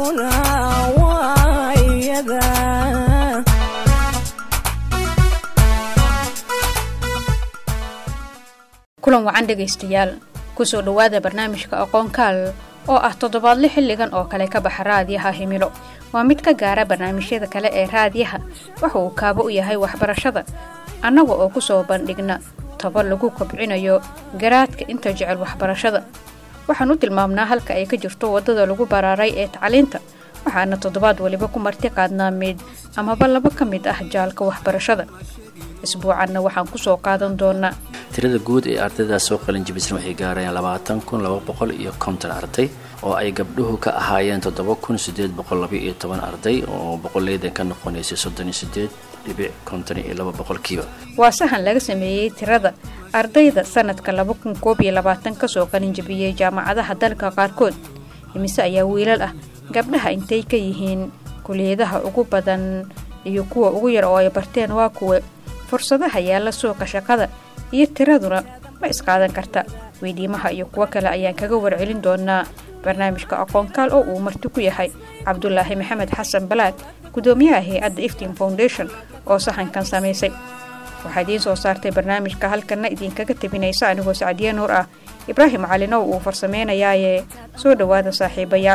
kulan wacan dhageystayaal kusoo dhawaada barnaamijka aqoon kaal oo ah toddobaadle xilligan oo kale ka baxa raadiyaha Himilo waa mid ka gaara barnaamijyada kale ee raadiyaha waxa uu kaabo u yahay waxbarashada annaga oo kusoo bandhigna tabar lagu kobcinayo garaadka inta jecel waxbarashada waxaan u tilmaamnaa halka ay ka jirto wadada lagu baraaray ee tacliinta waxaana toddobaad waliba ku marti qaadnaa mid amaba laba ka mid ah jaalka waxbarashada isbuucanna waxaan kusoo qaadan doonaa tirada guud ee ardayda soo qalin jabisay waxay gaarayaan 20250 arday oo ay gabdhuhu ka ahaayeen 7812 arday oo boqolleyda ka noqonaysay 38.52%. waa sahan laga sameeyay tirada ardayda sanadka 2021 ka soo qalin jabiyay jaamacadaha dalka qaarkood imise ayaa wiilal ah gabdhaha intay ka yihiin kuliyadaha ugu badan iyo kuwa ugu yar oo ay barteen waa kuwa fursadaha yaala suuqa shaqada iyo tiraduna ma isqaadan karta weydiimaha iyo kuwa kale ayaan kaga warcelin doonaa barnaamijka aqoon kaal oo uu marti ku yahay Cabdullaahi Maxamed Xasan Balaad gudoomiyaha hay'adda Iftiin Foundation oo sahankan sameysay waxaa idin soo saartay barnaamijka halkana idinkaga tabinaysa anigoo Saadiya Nuur ah Ibraahim Calino oo farsameynayay soo dhawaada saaxiibayaal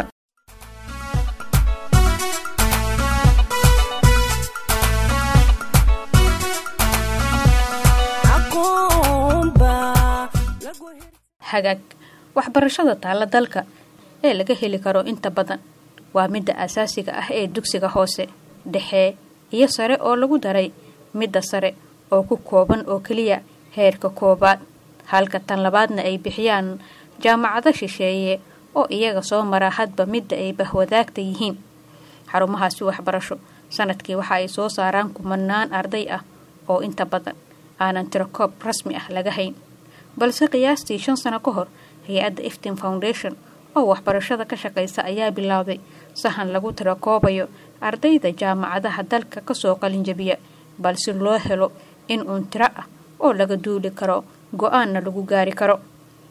hagaag waxbarashada taala dalka ee laga heli karo inta badan waa midda asaasiga ah ee dugsiga hoose dhexe iyo sare oo lagu daray midda sare oo ku kooban oo kaliya heerka koobaad halka tan labaadna ay bixiyaan jaamacado shisheeye oo iyaga soo mara hadba midda ay bahwadaagta yihiin xarumahaasi waxbarasho sanadkii waxa ay soo saaraan kumanaan arday ah oo inta badan aanan tirakoob rasmi ah laga hayn balse qiyaastii 5 sano ka hor hay'adda Iftiin Foundation oo waxbarashada ka shaqeysa ayaa bilaawday sahan lagu tirakoobayo ardayda jaamacadaha dalka ka soo qalin jabiya balse loo helo in tiro ah oo laga duuli karo go'aanna lagu gaari karo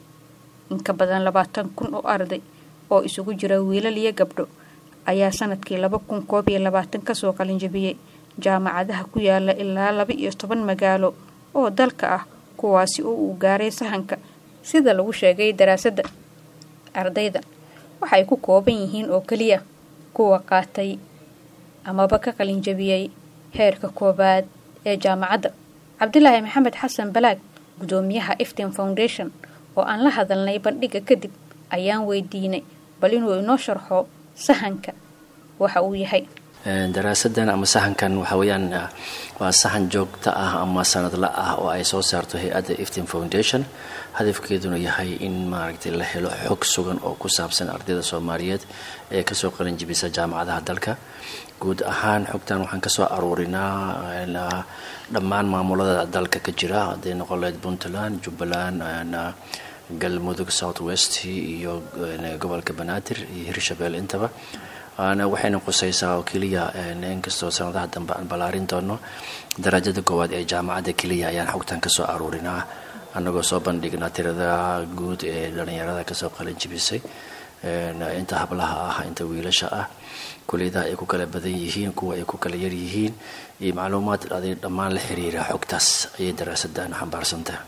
in ka badan 20,000 oo arday oo isugu jira wiilal iyo gabdho ayaa sanadkii 2021 ka soo qalin jabiyay jaamacadaha ku yaala ilaa 12 magaalo oo dalka ah kuwaasi oo uu gaaray sahanka sida lagu sheegay daraasadda ardayda waxay ku kooban yihiin oo kaliya kuwa qaatay amaba ka qalin jabiyay heerka koobaad ee jaamacadda Cabdullaahi Maxamed Xasan Balaad gudoomiyaha Iftiin Foundation oo aan la hadalnay bandhiga kadib ayaan weydiinay bal inuu inoo sharxo sahanka waxa uu yahay daraasadan ama sahankan waxa weeyaan waa sahan joogto ah ama sanadle ah oo ay soo saarto hay'adda Iftiin Foundation hadafkeeduna yahay in maaragtay la helo xog sugan oo ku saabsan ardayda Soomaaliyeed ee ka soo qalin jabisay jaamacadaha dalka guud ahaan xogtan waxaan ka soo aruurinaa dhammaan maamulada dalka ka jira haday noqoleed Puntland, Jubbaland, Galmudug, South West iyo gobolka Banaadir iyo Hirshabelle intaba waxayna qusaysaa oo kaliya inkastoo sanadaha dambe aan balaarin doono darajada koowaad ee jaamacadda kaliya ayaan xogtan ka soo aruurinaa annagoo soo bandhignaa tirada guud ee dhalinyarada ka soo qalin jabisay inta hablaha ah inta wiilasha ah kuliyadaha ay ku kala badan yihiin kuwa ay ku kala yar yihiin iyo macluumaad dhammaan la xiriira xogtaas ayay daraasaddan xambaarsantahay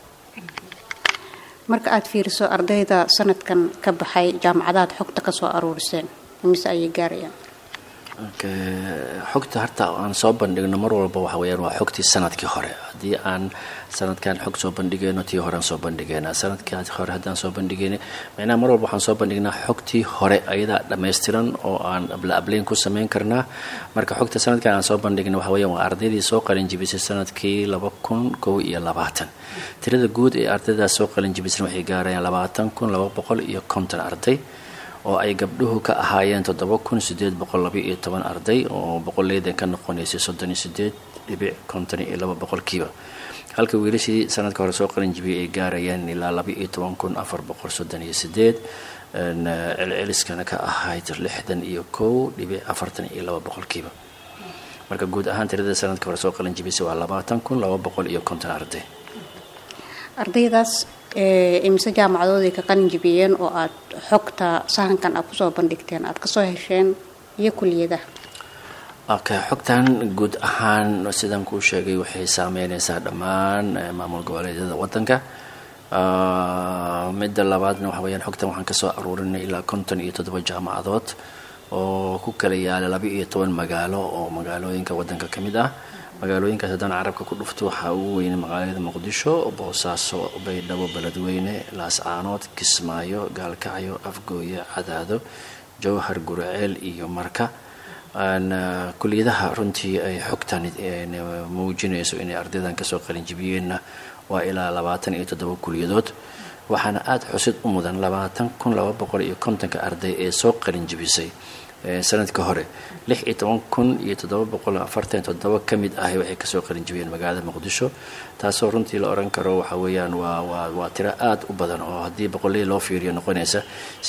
marka aad fiiriso ardayda sanadkan ka baxay jaamacadaha xogta ka soo aruuriseen mise ay gaarayaan xogta harta aan soo bandhigno mar walba waxa weeyaan waa xogtii sanadkii hore hadii aan sanadkan xog soo bandhigayno tii hore aan soo bandhigayna sanadkii hore hadaan soo bandhigayna macnaha mar walba waxaan soo bandhignaa xogtii hore ayada dhameystiran oo aan ablayn ku sameyn karnaa marka xogta sanadkan aan soo bandhigno waxa weeyaan waa ardaydii soo qalin jabisay sanadkii 2021 tirada guud ee ardayda soo qalin jabisay waxay gaarayaan 20250 arday oo ay gabdhuhu ka ahaayeen 7812 arday oo boqolleyda ka noqonaysay 38.52%. halka wiilashii sanadka hore soo qalin jabiyay ay gaarayaan ilaa 12,438 celceliskana ka ahayd 61.42%. marka guud ahaan tirada sanadka hore soo qalin jabisay waa 20,250 arday. ardaydaas imise jaamacadoodii ka qalin jabiyeen oo aad xogta sahankan aad kusoo bandhigteen aad kasoo hesheen iyo kuliyadaha. okay, xogtan guud ahaan sidaan kuu sheegay waxay saameynaysaa dhammaan maamul goboleedyada wadanka. midda labaadna waxa weeyaan xogtan waxaan kasoo aruurinay ilaa 57 jaamacadood oo ku kala yaala 12 magaalo oo magaalooyinka wadanka ka mid ah. magaalooyinkaas haddaan carabka ku dhufto waxaa ugu weyn magaalada Muqdisho, Boosaaso, Baydhabo, Beledweyne, Laascaanood, Kismaayo, Gaalkacyo, Afgooye, Cadaado, Jowhar, Guraceel iyo Marka. kuliyadaha runtii ay xogtan muujinayso inay ardaydan kasoo qalin jibiyeenna waa ilaa 27 kuliyadood. waxaana aad xusid u mudan 20,250 arday ee soo qalin jibisay sanadka hore. 16,747 ka mid ah waxay kasoo qalin jibiyeen magaalada Muqdisho, taasoo runtii la oran karo waxa weeyaan waa tiro aad u badan oo haddii boqolii loo fiiriyo noqonaysa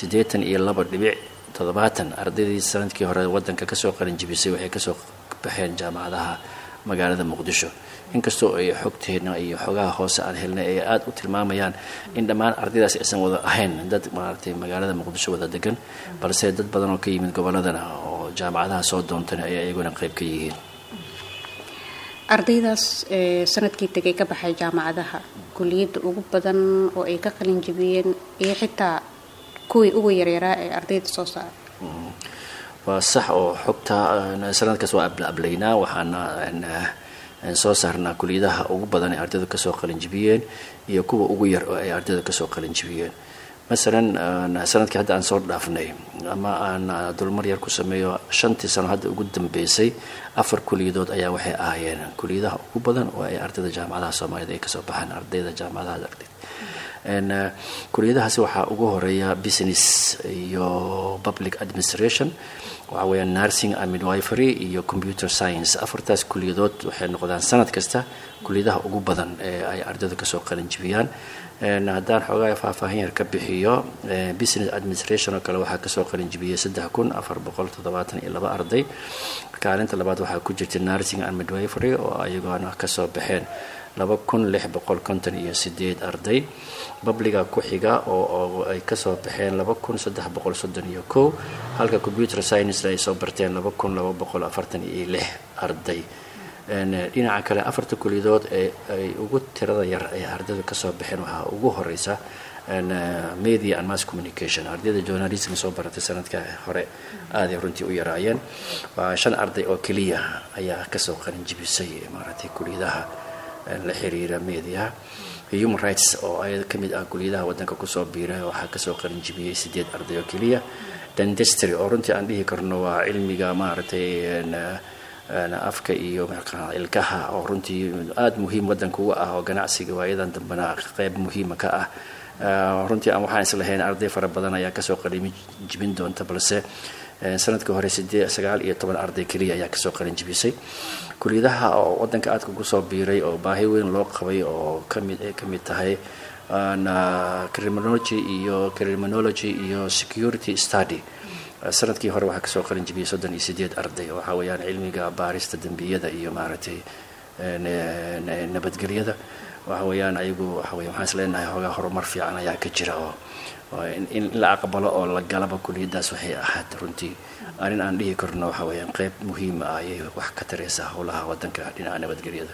82.70 ardaydii sanadkii hore wadanka kasoo qalin jibisay waxay kasoo baxeen jaamacadaha magaalada Muqdisho. inkastoo ay xogteena iyo xogaha hoose aan helnay ay aad u tilmaamayaan in dhammaan ardaydaas aysan wada ahayn dad maaragtay magaalada Muqdisho wada degan, balse dad badan oo ka yimid goboladana oo jaamacadaha soo doontana ay iyaguna qayb ka yihiin. ardaydaas sanadkii tagay ka baxay jaamacadaha kuliyada ugu badan oo ay ka qalin jibiyeen iyo xitaa kuwii ugu yaryaraa ee ardayda soo saaray. waa sax oo xogta sanadkaas waa ablaynaa waxaana soo saarnaa kuliyadaha ugu badan ee ardaydu kasoo qalin jibiyeen iyo kuwa ugu yar oo ay ardaydu kasoo qalin jibiyeen. masalan sanadkii hadda aan soo dhaafnay ama aan dulmar yar ku sameeyo 5 sano hadda ugu dambeysay 4 kuliyadood ayaa waxay ahaayeen kuliyadaha ugu badan oo ay ardayda jaamacadaha Soomaaliyeed ay kasoo baxaan ardayda jaamacadaha ardayda. kuliyadahaasi waxaa ugu horeeya business iyo public administration, waxa weeyaan nursing and midwifery iyo computer science. afartaas kuliyadood waxay noqdaan sanad kasta kuliyadaha ugu badan ee ay ardaydu kasoo qalin jibiyaan. haddaan xoogaa faahfaahin yar ka bixiyo business administration oo kale waxaa kasoo qalin jibiyay 3,472 arday. kaalinta labaad waxaa ku jirta nursing and midwifery oo ayaguna kasoo baxeen 2,658 arday. babliga ku xiga oo ay kasoo baxeen 2,331, halka computer science ay soo barteen 2,246 arday. dhinaca kale afarta kuliyadood ee ay ugu tirada yar ee ardaydu kasoo baxeen waxaa ugu horeysa media and mass communication. ardayda journalism soo baratay sanadka hore aad ay runtii u yaraayeen. waa 5 arday oo kaliya ayaa kasoo qalin jibisay maaragtay kuliyadaha la xiriira media. human rights oo ay kamid ah kuliyadaha wadanka kusoo biiray waxaa kasoo qalin jibiyay 8 arday oo kaliya. dentistry oo runtii aan dhihi karno waa cilmiga maaragtay afka iyo ilkaha oo runtii aad muhiim wadanka uga ah oo ganacsiga waayadan dambana qayb muhiima ka ah. runtii aan waxaan islahayn arday fara badan ayaa kasoo qalin jibin doonta, balse sanadkii hore 19 arday kaliya ayaa kasoo qalin jibisay. kuliyadaha oo wadanka aad ugu soo biiray oo baahi weyn loo qabay oo kamid tahay criminology iyo security study. sanadkii hore waxaa kasoo qalin jibiyay 38 arday. waxa weeyaan cilmiga baarista dambiyada iyo maaragtay nabadgelyada. waxa weeyaan ayagu waxa weeyaan waxaan isleenahay hoogaa horumar fiican ayaa ka jira oo in la aqbalo oo la galaba kuliyadaas waxay ahayd runtii arrin aan dhihi karno waxa weeyaan qayb muhiim ah ayay wax ka taraysaa howlaha wadanka dhinaca nabadgelyada.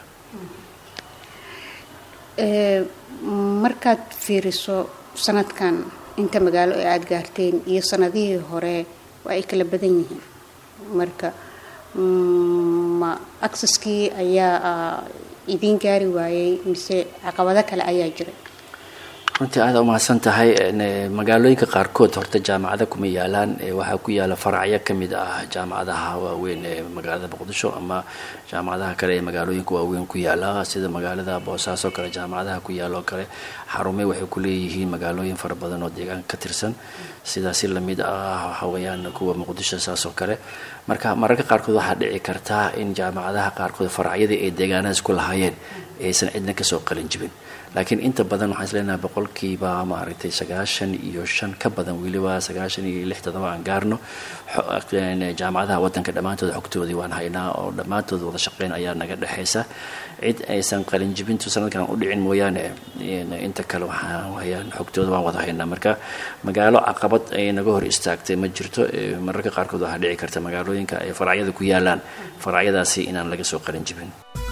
markaad fiiriso sanadkan inta magaalo ay aad gaarteen iyo sanadihii hore waa ay kala badan yihiin, marka ma accesskii ayaa idin gaari waayay mise caqabado kale ayaa jiray? runtii aad u mahadsan tahay. magaalooyinka qaarkood horta jaamacada kuma yaalaan, waxaa ku yaala faracyo kamid ah jaamacadaha waaweyn ee magaalada Muqdisho ama jaamacadaha kale ee magaalooyinka waaweyn ku yaala sida magaalada Boosaaso kale. jaamacadaha ku yaalo kale xarumo waxay ku leeyihiin magaalooyin fara badan oo deegaanka ka tirsan, sidaas lamid ah waxa weeyaan kuwa Muqdisho saasoo kale. marka mararka qaarkood waxaa dhici karta in jaamacadaha qaarkood faracyadii ay deegaanadaas ku lahaayeen aysan cidna kasoo qalin jibin laakiin inta badan waxaan isleenahay boqolkiiba maaragtay 95 ka badan weliba 96 aan gaarno jaamacadaha wadanka dhammaantood xogtoodii waan haynaa oo dhammaantood wada shaqeyn ayaa naga dhaxaysa cid aysan qalin jibintu sanadkan u dhicin mooyaane inta kale waxaan hayaan xogtooda waan wada haynaa marka magaalo caqabad ay naga hor istaagtay ma jirto mararka qaarkood waxaa dhici karta magaalooyinka ay faracyada ku yaalaan faracyadaasi inaan laga soo qalin jibin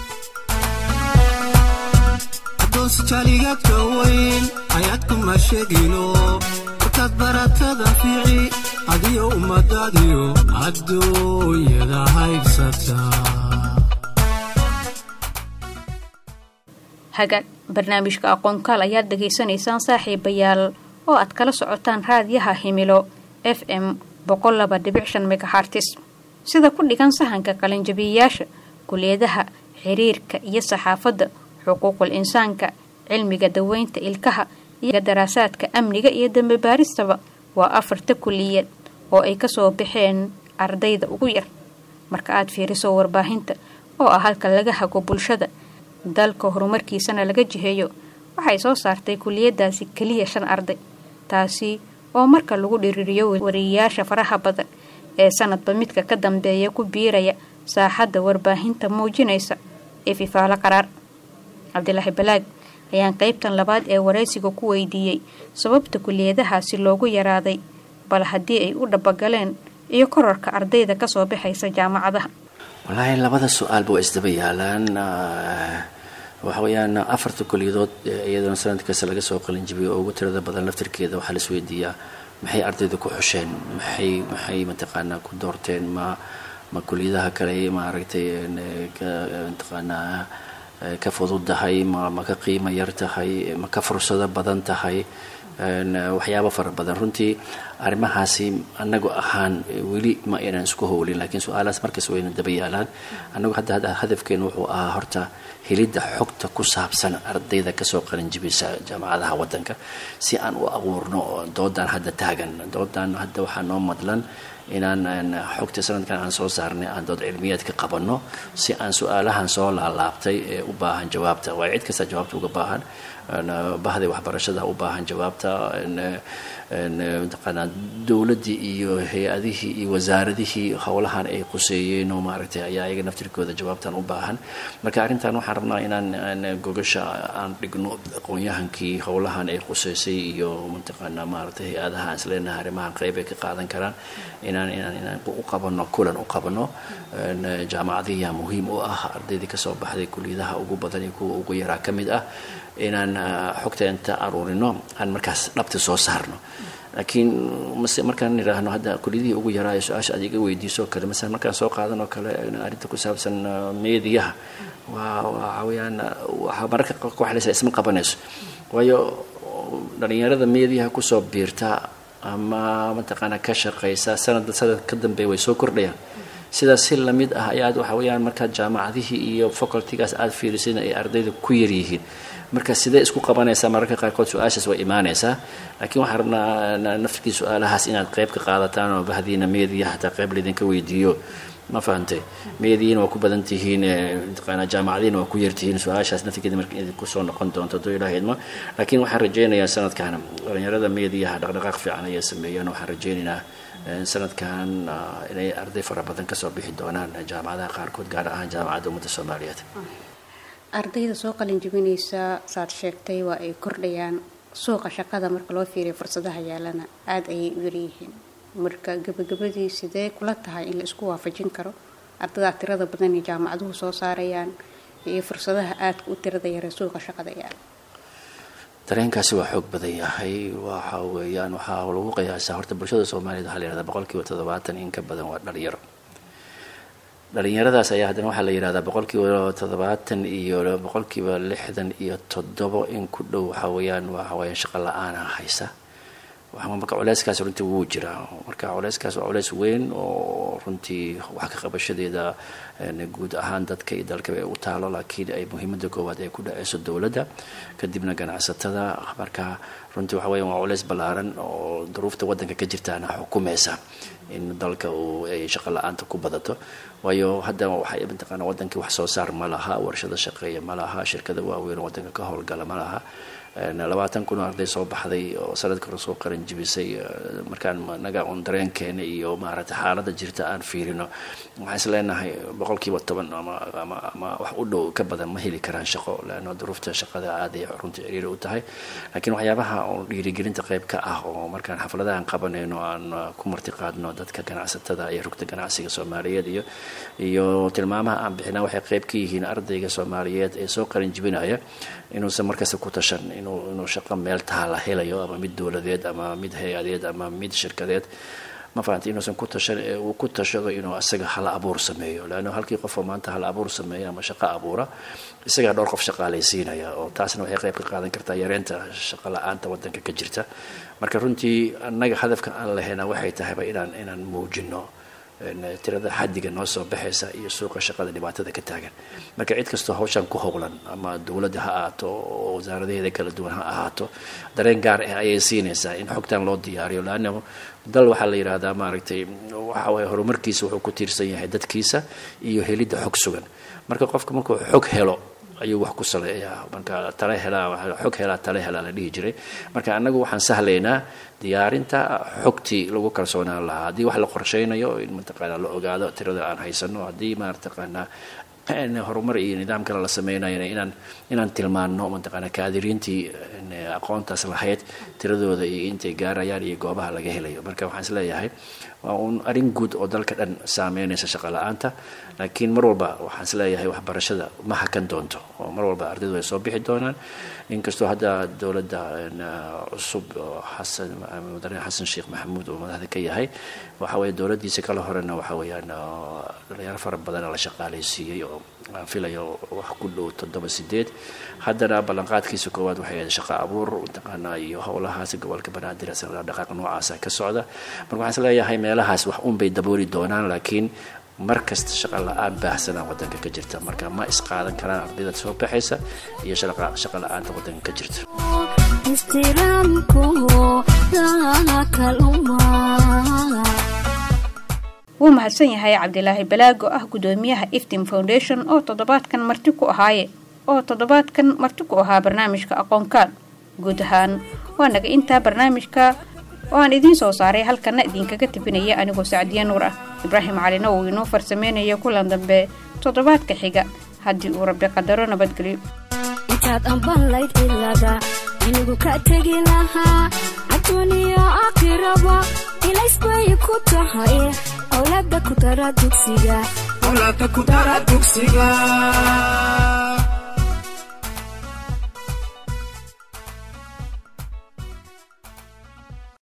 jaligadka weyn ayaad kuma sheegino markaad baratada fiici adiyo ummadaadiyo adduunyada haybsata hagaag barnaamijka aqoonkaal ayaad dhegaysanaysaan saaxiibayaal oo aad kala socotaan raadiyaha himilo FM 102.5 megahertz sida ku dhigan sahanka qalinjabiyayaasha kuliyadaha xiriirka iyo saxaafadda xuquuqul insaanka cilmiga daweynta ilkaha iyo daraasaadka amniga iyo dambe baaristaba waa 4 kuliyad oo ay ka soo baxeen ardayda ugu yar marka aad fiiriso warbaahinta oo ah halka laga hago bulshada dalka horumarkiisana laga jiheeyo waxay soo saartay kuliyadaasi kaliya 5 arday taasi oo marka lagu dhiriiriyo wariyaasha faraha badan ee sanadba midka ka dambeeya ku biiraya saaxadda warbaahinta muujinaysa ififaala qaraar Cabdilaahi Balaag ayaan qaybtan labaad ee wareysiga ku weydiiyay sababta kuliyadahaasi loogu yaraaday bal haddii ay u dhabagaleen iyo kororka ardayda ka soo baxaysa jaamacadaha wallaahi labada su'aal buu isdaba yaalaan waxa weeyaan 4 kuliyadood iyadoo sanadkaas laga soo qalin jibiyay oo ugu tirada badan laftirkeeda waxa la isweydiiyaa maxay ardaydu ku xusheen maxay mataqaanaa ku doorteen ma kuliyadaha kale ma aragtay mataqaanaa ka fududahay ma ka qiimo yar tahay ma ka fursado badan tahay waxyaabo fara badan runtii arrimahaasi anagu ahaan weli ma inaan isku howlin laakiin su'aalaas markaas wayna daba yaalaan anagu hadda hadafkeenu wuxuu ahaa horta helidda xogta ku saabsan ardayda kasoo qalin jibisa jaamacadaha wadanka si aan u abuurno doodan hadda taagan doodan hadda waxaa noo madlan inaan xogta sanadkan aan soo saarnay aan dood cilmiyeed ka qabanno si aan su'aalahan soo laalaabtay ee u baahan jawaabta waa cid kasta jawaabta uga baahan bahda waxbarashada u baahan jawaabta mataqaanaa dowladii iyo hay-adihii iyo wasaaradihii howlahan ay quseeyeen oo maaragtay ayaa iyaga naftirkooda jawaabtan u baahan marka arrintan waxaan rabnaa inaan gogasha aan dhigno aqoon-yahankii howlahan ay quseysay iyo mataqaanaa maaragtay hay-adaha aan isleenahay arrimahan qayb ay ka qaadan karaan inaan u qabano kulan u qabano jaamacadihi muhiim u ah ardaydii kasoo baxday kuliyadaha ugu badan iyo kuwa ugu yaraa ka mid ah inaan xogta inta aruurino aan markaas dhabta soo saarno laakiin markaan niraahno hadda kuliyadihii ugu yaraa ee su-aasha aad iga weydiiso kale masalan markaan soo qaadanoo kale arrinta ku saabsan meediyaha waa weeyaan waxaa mararka qaarkood wax laysa isma qabanayso waayo dhalinyarada meediyaha kusoo biirta ama mataqaanaa ka shaqaysa sanad ka dambeeya way soo kordhayaan sidaas si lamid ah ayaad waxa weeyaan markaad jaamacadihii iyo facultygaas aad fiirisin ay ardayda ku yar yihiin marka sidee isku qabanaysaa mararka qaarkood su-aashaas way imaanaysaa laakiin waxaan rabnaa naftirkii su-aalahaas inaad qayb ka qaadataan oo bahdiina meediya hataa qayb laydinka weydiiyo ma fahantay meediyiina waa ku badan tihiin mataqaanaa jaamacadiina waa ku yartihiin su-aashaas naftirkeeda marka idinku soo noqon doonto hadduu ilaahay idmo laakiin waxaan rajaynayaa sanadkan dhalinyarada meediyaha dhaqdhaqaaq fiican ayay sameeyaan waxaan rajaynaynaa sanadkan inay arday fara badan kasoo bixi doonaan jaamacadaha qaarkood gaar ahaan jaamacadda ummadda Soomaaliyeed ardayda soo qalin jibinaysa saad sheegtay waa ay kordhayaan suuqa shaqada marka loo fiiriyo fursadaha yaalana aad ayay u yar yihiin marka gabagabadii sidee kula tahay in la isku waafajin karo ardayda tirada badan ee jaamacaduhu soo saarayaan iyo fursadaha aadka u tirada yar ee suuqa shaqada yaala dareenkaasi waa xoog badan yahay waxa weeyaan waxaa lagu qiyaasaa horta bulshada Soomaaliyeed waxaa la yiraahdaa 70% in ka badan waa dhalinyaro dhalinyaradaas ayaa haddana waxaa la yiraahdaa 70% iyo 67 in ku dhow waxa weeyaan shaqo la'aan haysa waxaan marka culeyskaas runtii wuu jiraa marka culeyskaas waa culeys weyn oo runtii wax ka qabashadeeda guud ahaan dadka iyo dalka ay u taalo laakiin ay muhiimada koowaad ay ku dhacayso dawladda kadibna ganacsatada marka runtii waxa weeyaan waa culeys ballaaran oo duruufta wadanka ka jirtaana xukumaysa in dalka uu ay shaqo la-aanta ku badato waayo hadda waxay mataqaanaa wadankii wax soo saar ma laha warshado shaqeeya ma laha shirkada waaweyn wadanka ka howlgala ma laha 20 kun arday soo baxday oo sanadka hore soo qaran jibisay markaan naga on dareenkeena iyo maaragtay xaaladda jirta aan fiirino waxaan isleenahay 10% ama wax u dhow ka badan ma heli karaan shaqo laana duruufta shaqada aad ay runtii ciriiri u tahay laakiin waxyaabaha oo dhiirigelinta qayb ka ah oo markaan xafladahan qabanayno aan ku marti qaadno dadka ganacsatada iyo rugta ganacsiga Soomaaliyeed iyo tilmaamaha aan bixinaa waxay qayb ka yihiin ardayga Soomaaliyeed ee soo qaran jibinaya inuu markasta ku tashan inuu shaqo meel taala helayo ama mid dawladeed ama mid hay'adeed ama mid shirkadeed ma fahanti inuusan ku tashan uu ku tashado inuu asaga hal abuur sameeyo laana halkii qof maanta hal abuur sameeyo ama shaqo abuura isaga dhowr qof shaqaalaysiinaya oo taasna waxay qayb ka qaadan kartaa yareynta shaqo la'aanta wadanka ka jirta marka runtii annaga hadafka aan lahaynaa waxay tahay inaan muujino tirada xadiga noo soo baxaysa iyo suuqa shaqada dhibaatada ka taagan marka cid kastoo hawshan ku howlan ama dawladda ha ahaato oo wasaaradaheeda kala duwan ha ahaato dareen gaar ah ayay siinaysaa in xogtan loo diyaariyo laana dal waxaa la yiraahdaa maaragtay waxa way horumarkiisa wuxuu ku tiirsan yahay dadkiisa iyo helidda xog sugan marka qofka markuu xog helo ayuu wax ku saleeyaa marka tale hela la dhihi jiray marka anagu waxaan sahlaynaa diyaarinta xogtii lagu kalsoonaan lahaa hadii wax la qorsheynayo in mataqaana la ogaado tirada aan haysano hadii mataqaana horumar iyo nidaam kale la sameeynayo inaan tilmaano mataqaana kaadiriintii aqoontaas lahayd tiradooda iyo intay gaarayaan iyo goobaha laga helayo marka waxaan isleeyahay waa un arin guud oo dalka dhan saameynaysa shaqo la'aanta laakiin mar walba waxaan isleeyahay waxbarashada ma hakan doonto oo mar walba ardaydu ay soo bixi doonaan inkastoo hadda dawladda cusub mudane xasan sheekh maxamuud oo madaxda ka yahay waxa weeye dawladdiisa kala horena waxa weeyaan dhalinyaro fara badan la shaqaalaysiiyay oo aan filayo wax ku dhow 7-8 haddana ballanqaadkiisa koowaad waxay ahayd shaqo abuur taqaana iyo howlahaas gobolka banaadir asal dhaqaaq noocaas ka socda marka waxaan isleeyahay meelahaas wax un bay dabooli doonaan laakiin markasta shaqo la'aan baahsan wadanka ka jirta marka ma isqaadan karaan ardayda soo baxaysa iyo shaqo la'aanta wadanka ka jirta wuu mahadsan yahay Cabdilaahi Balaago ah gudoomiyaha Iftin Foundation oo toddobaadkan marti ku ahaa barnaamijka aqoonkaan guud ahaan waa naga inta barnaamijka oo aan idin soo saaray halkana idinkaga tibinaya anigoo Saacadiya Nuur ah Ibrahim Calina oo inoo farsameynaya kulan dambe toddobaadka xiga haddii uu Rabbi qadaro nabadgelyo intaad amban layd ilada inigu ka tagi lahaa adduuniya aakhiraba ilays bay ku tahay awlaadda ku dara dugsiga